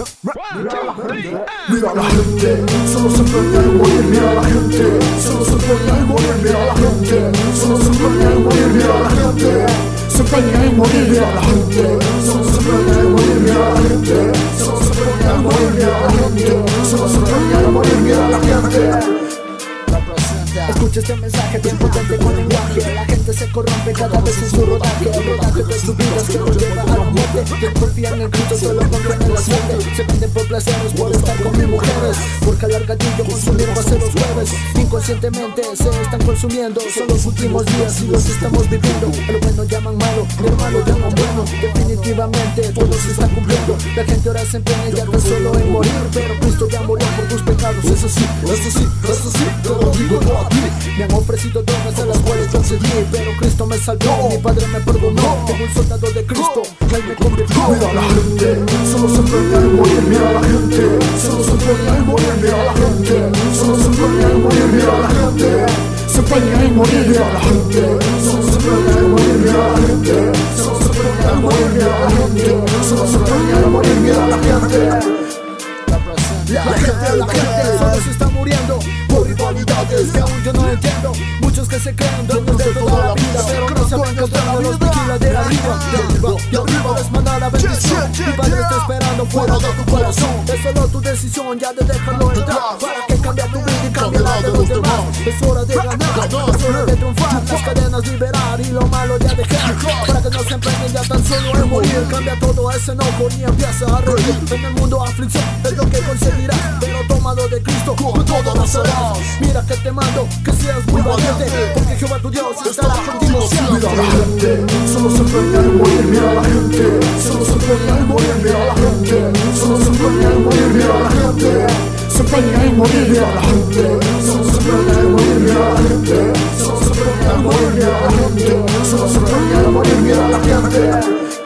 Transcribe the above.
Mira a la gente, solo se empeña en morir. Mira a la gente, solo se empeña en morir. Mira a la gente, solo se empeña en morir. Mira a la gente, se empeña en morir. Mira a la gente, solo se empeña en morir. Mira a la gente, solo se empeña en morir. Mira a la gente, solo se empeña en morir. Mira a la gente. Escucha este mensaje bien potente con lenguaje. La gente se corrompe cada vez en su rodaje. El rodaje de sus vidas que los lleva a la muerte. Que confían en Cristo solo confían en la suerte. Se venden por placeres, por estar con mis mujeres, por calar gatillo, consumir pase los jueves. Inconscientemente se están consumiendo. Son los últimos días y los estamos viviendo. A lo bueno llaman malo, y al malo llaman bueno. Definitivamente todo se está cumpliendo. La gente ahora se empeña ya tan solo en morir, pero Cristo ya murió por tus pecados. Eso sí, eso sí, eso sí, te lo digo yo a ti. Me han ofrecido drogas a las cuales yo cedí, pero Cristo me salvó, mi Padre me perdonó. Como un soldado de Cristo, que Él me convirtió. Mira a la gente, solo se empeña en morir. Mira a la gente, solo se empeña en morir. Mira a la gente, solo se empeña en morir. Mira a la gente, se empeña en morir. Mira a la gente, solo se empeña en morir. Mira a la gente, solo se empeña en morir. Mira a la gente, solo se empeña en morir. Mira a la gente. La gente solo se está muriendo por rivalidades que aún yo no entiendo. Muchos que se creen dueños de toda la vida, pero no saben que cuando los vigila de arriba. De arriba les manda la bendición. Mi Padre está esperando fuera de tu corazón. Es solo tu decisión ya de dejarlo entrar, para que cambie tu vida y cambie la de los demás. Es hora de ganar, es hora de triunfar. Las cadenas liberar y lo malo ya dejar, para que no se empeñen ya tan solo en morir. Cambia todo ese enojo y empieza a reír. En el mundo aflicción es lo que conseguirás, pero tomado de Cristo con todo nacerás. Mira que te mando que seas muy valiente, porque Jehová tu Dios estará contigo siempre. Mira a la gente, solo se empeña en morir. Mira a la gente, solo se empeña en morir. Mira a la gente, solo se empeña en morir. Mira a la gente, se empeña en morir. Mira a la gente, solo se empeña en morir. Mira a la gente, solo se empeña en morir. Mira a la gente, solo se empeña en morir. Mira a la gente.